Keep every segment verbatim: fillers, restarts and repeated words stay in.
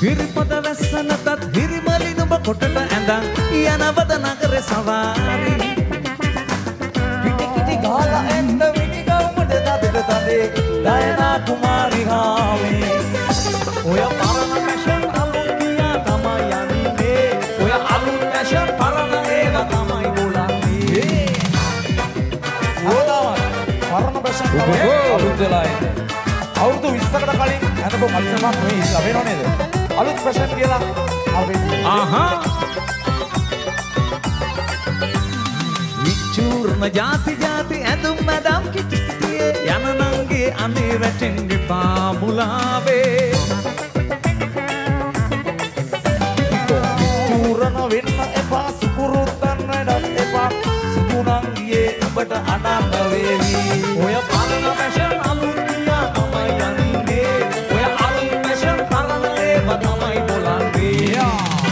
හිරිපොත වැස්සනටත් හිරිමලි නුඹ කොටට ඇඳන් යනවද නගරේ සවාරි කිටි කිටි ගාලා ඇත්ත විනි ගවුමට දදට තදේ දයනා කුමාරි හාමේ ඔය පරණ ෆැෂන් අලුත් ගියා තමයි යන්නේ ඔය අලුත් ෆැෂන් පරණ ඒවා තමයි බලන්නේ ඕදාවත් පරණ ෆැෂන් තමයි අලුත් වෙලා ඉන්නේ අවුරුදු විස්සකට කලින් අනකො මල්සමක් මේ ඉස්ලා වෙනව නේද අලුත් ෆැෂන් කියලා අපි ආහා විචූර්ණ ಜಾති ಜಾති ඇඳුම් මැදම් කිටි කිටියේ යන නංගේ අනේ වැටෙන්නේ පාමුලාවේ විචූර්ණ වෙන්න එපා සුකුරුත්තන් වැඩත් එපා සුකුණංගියේ ඔබට අනන්න වේවි ඔය පරණ ෆැෂන් අලුත් ගියා තමයි යන්නේ ඔය අලුත් ෆැෂන් පරණ ඒවා තමයි බලන්නේ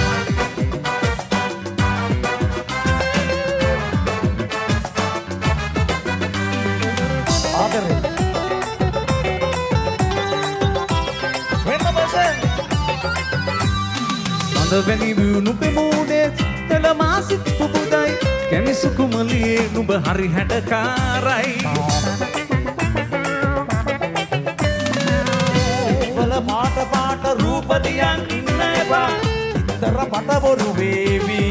ආදරේ වෙන්න බසෙන් සඳවැනි වුණු පෙමුණේ තෙල මාසිත් පුබුදයි කැමිසු කුමලියේ නුඹ හරි හැඩකාරයි වල පාට පාට රූප දියන් ඉන්න එපා ඉතර පට බොරු වේවි